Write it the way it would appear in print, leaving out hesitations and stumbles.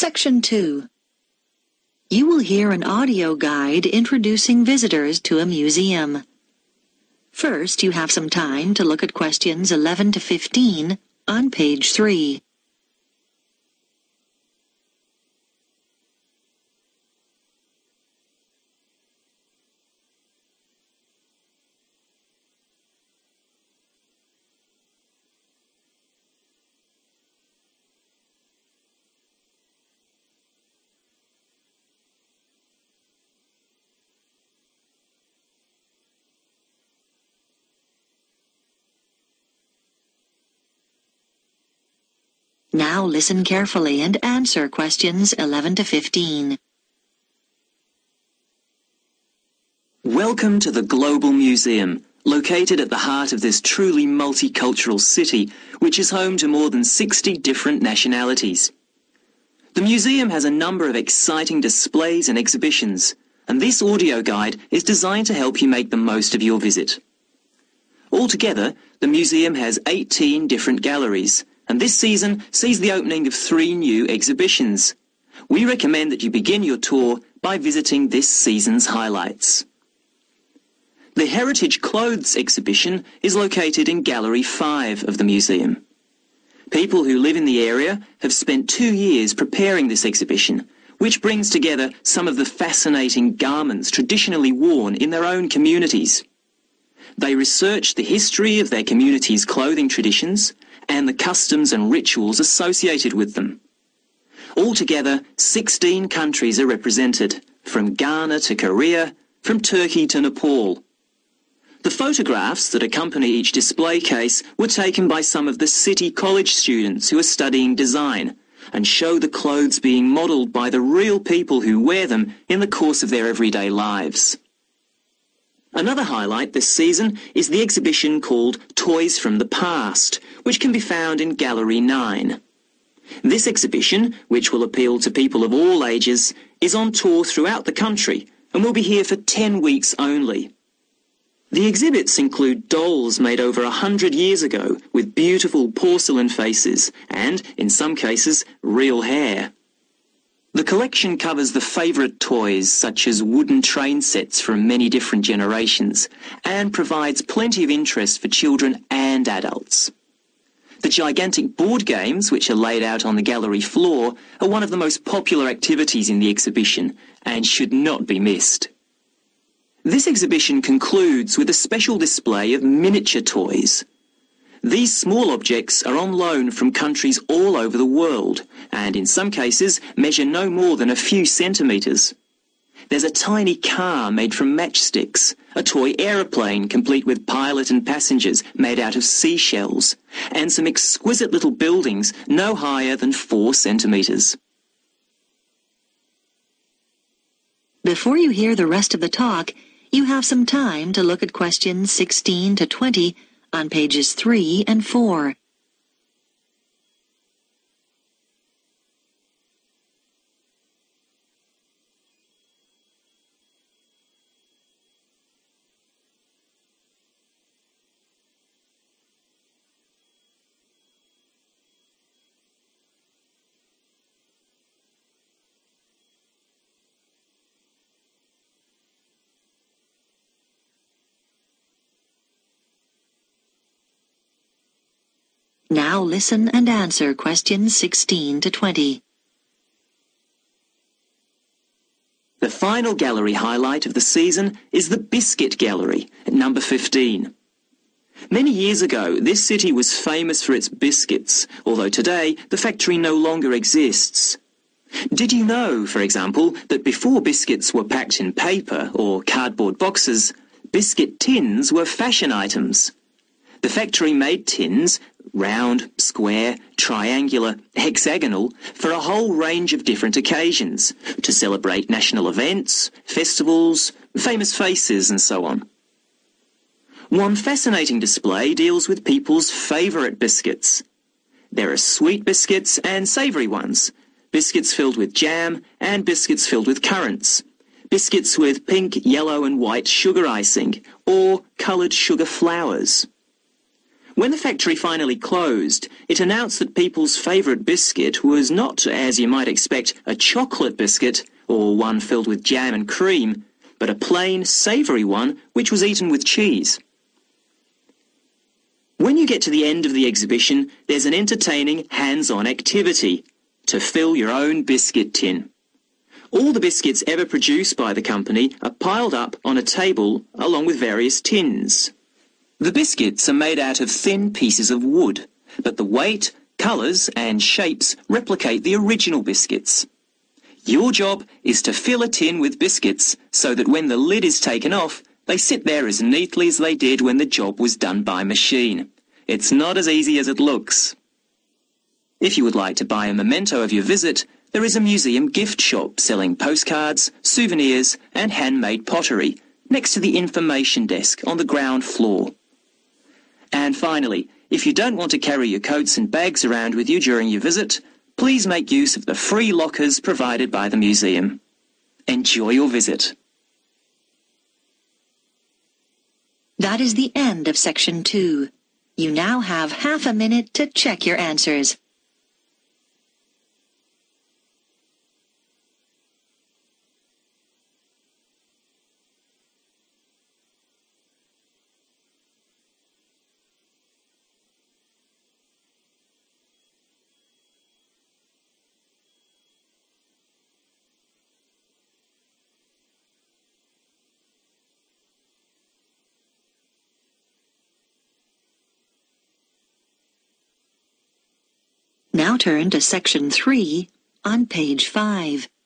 Section 2. You will hear an audio guide introducing visitors to a museum. First, you have some time to look at questions 11 to 15 on page 3. Now listen carefully and answer questions 11 to 15. Welcome to the Global Museum, located at the heart of this truly multicultural city, which is home to more than 60 different nationalities. The museum has a number of exciting displays and exhibitions, and this audio guide is designed to help you make the most of your visit. Altogether, the museum has 18 different galleries, and this season sees the opening of 3 new exhibitions. We recommend that you begin your tour by visiting this season's highlights. The Heritage Clothes exhibition is located in Gallery 5 of the museum. People who live in the area have spent 2 years preparing this exhibition, which brings together some of the fascinating garments traditionally worn in their own communities. They research the history of their community's clothing traditions and the customs and rituals associated with them. Altogether, 16 countries are represented, from Ghana to Korea, from Turkey to Nepal. The photographs that accompany each display case were taken by some of the City College students who are studying design and show the clothes being modelled by the real people who wear them in the course of their everyday lives. Another highlight this season is the exhibition called Toys from the Past, which can be found in Gallery 9. This exhibition, which will appeal to people of all ages, is on tour throughout the country and will be here for 10 weeks only. The exhibits include dolls made over 100 years ago with beautiful porcelain faces and, in some cases, real hair. The collection covers the favourite toys such as wooden train sets from many different generations and provides plenty of interest for children and adults. The gigantic board games, which are laid out on the gallery floor, are one of the most popular activities in the exhibition and should not be missed. This exhibition concludes with a special display of miniature toys. These small objects are on loan from countries all over the world, and in some cases measure no more than a few centimetres. There's a tiny car made from matchsticks, a toy aeroplane complete with pilot and passengers made out of seashells, and some exquisite little buildings no higher than 4 centimetres. Before you hear the rest of the talk, you have some time to look at questions 16 to 20 on pages 3 and 4. Now listen and answer questions 16 to 20. The final gallery highlight of the season is the Biscuit Gallery at number 15. Many years ago, this city was famous for its biscuits, although today the factory no longer exists. Did you know, for example, that before biscuits were packed in paper or cardboard boxes, biscuit tins were fashion items? The factory made tins, round, square, triangular, hexagonal, for a whole range of different occasions, to celebrate national events, festivals, famous faces and so on. One fascinating display deals with people's favourite biscuits. There are sweet biscuits and savoury ones, biscuits filled with jam and biscuits filled with currants, biscuits with pink, yellow and white sugar icing, or coloured sugar flowers. When the factory finally closed, it announced that people's favourite biscuit was not, as you might expect, a chocolate biscuit or one filled with jam and cream, but a plain, savoury one which was eaten with cheese. When you get to the end of the exhibition, there's an entertaining hands-on activity to fill your own biscuit tin. All the biscuits ever produced by the company are piled up on a table along with various tins. The biscuits are made out of thin pieces of wood, but the weight, colours and shapes replicate the original biscuits. Your job is to fill a tin with biscuits so that when the lid is taken off, they sit there as neatly as they did when the job was done by machine. It's not as easy as it looks. If you would like to buy a memento of your visit, there is a museum gift shop selling postcards, souvenirs and handmade pottery next to the information desk on the ground floor. And finally, if you don't want to carry your coats and bags around with you during your visit, please make use of the free lockers provided by the museum. Enjoy your visit. That is the end of Section 2. You now have half a minute to check your answers. Now turn to Section 3 on page 5.